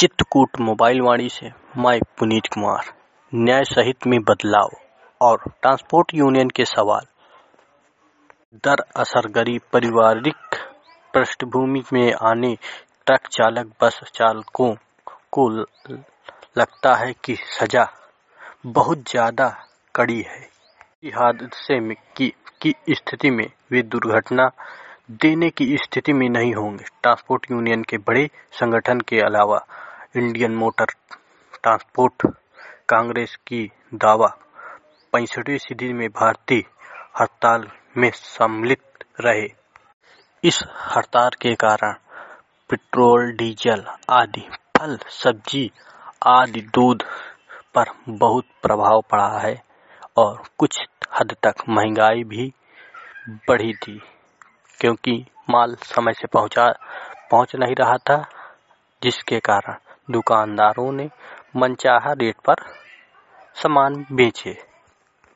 Chitrakoot mobile वाणी से मैं पुनीत कुमार। न्याय सहित में बदलाव और ट्रांसपोर्ट यूनियन के सवाल। दरअसल गरीब पारिवारिक पृष्ठभूमि में आने ट्रक चालक बस चालकों को लगता है कि सजा बहुत ज्यादा कड़ी है। हादसे की स्थिति में वे दुर्घटना देने की स्थिति में नहीं होंगे। ट्रांसपोर्ट यूनियन के बड़े संगठन के अलावा इंडियन मोटर ट्रांसपोर्ट कांग्रेस की दावा 65वीं सदी में भारतीय हड़ताल में सम्मिलित रहे। इस हड़ताल के कारण पेट्रोल, डीजल आदि, फल, सब्जी आदि, दूध पर बहुत प्रभाव पड़ा है और कुछ हद तक महंगाई भी बढ़ी थी, क्योंकि माल समय से पहुंच नहीं रहा था, जिसके कारण दुकानदारों ने मनचाहा रेट पर सामान बेचे।